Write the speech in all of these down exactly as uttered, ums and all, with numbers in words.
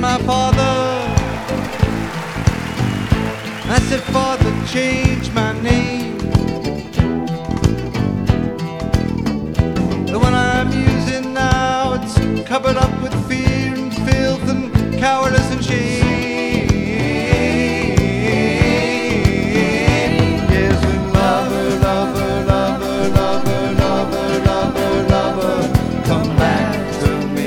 my father. I said, Father, change my name. The one I'm using now, it's covered up with fear and filth and cowardice and shame. Yes, and lover, lover, lover, lover, lover, lover, lover, come back to me.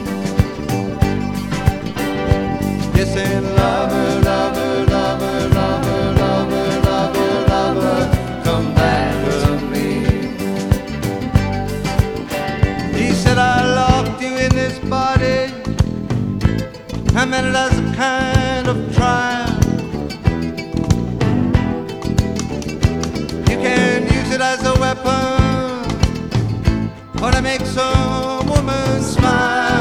Yes, and lover, lover, lover, lover, lover, lover, lover, come back to me. He said, I locked you in this body. I meant it as a kind of trial. You can use it as a weapon or to make some woman smile.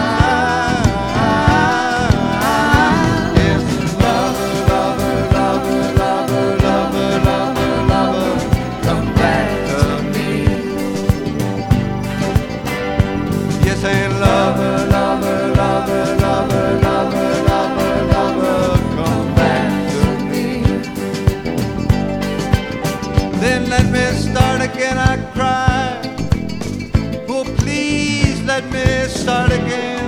Yes, lover, lover, lover, lover, lover, lover, lover, come back to me. Yes, and lover, lover, lover, lover, lover, lover, lover, come back to me. Then let me start again, I cried. Oh, please let me start again.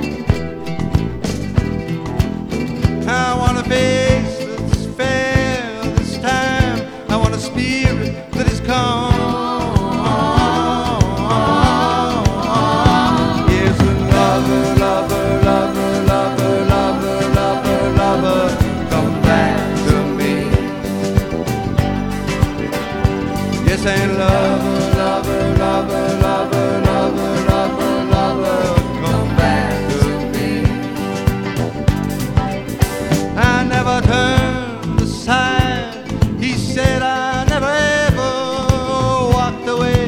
I want a face that's fair this time. I want a spirit that is calm. Yes, and lover, lover, lover, lover, lover, lover, lover, come back to me. Yes, and lover, lover, lover, lover, lover, lover, lover, come back to me. I never turned aside. He said I never ever walked away.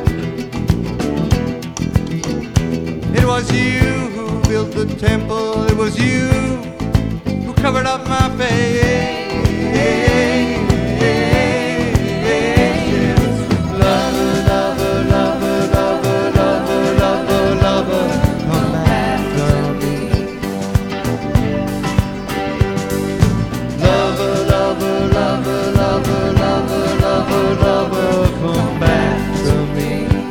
It was you who built the temple. It was you who covered up my face. Lover, lover, lover, lover, lover, lover, lover, come back to me. Lover, lover, lover, lover, lover, lover, lover, come back to me.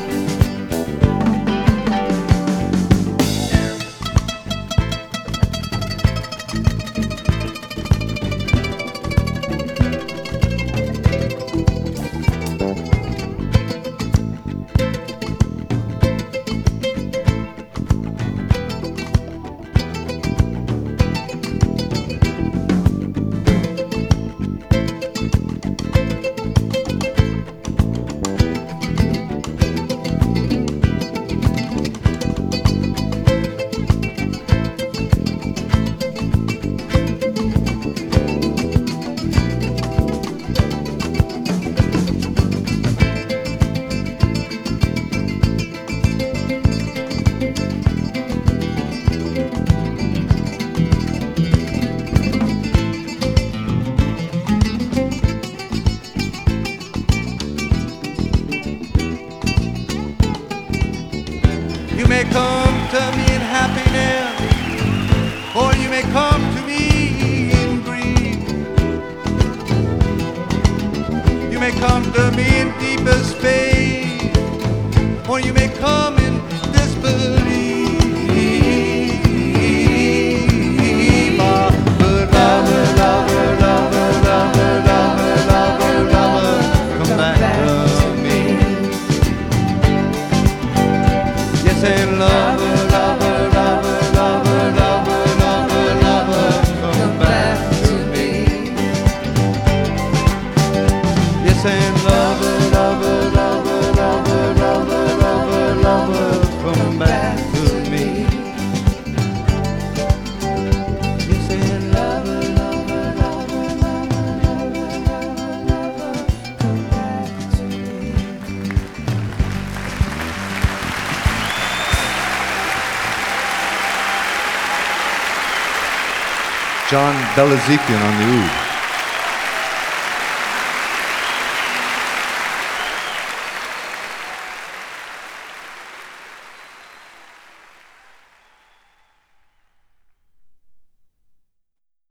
You may come to me in happiness, or you may come to me in grief. You may come to me in deepest pain, or you may come in disbelief. Ah, but lover, lover, lover, lover, lover, lover, lover, come back to me. Yes, and lover, lover, lover, lover, lover, lover, lover, come back to me. Yes, and lover, lover, lover, lover, lover, lover, lover, come back to me. Yes, and lover, lover, lover, lover, lover, lover, come back to me. John Belazekian on the oud.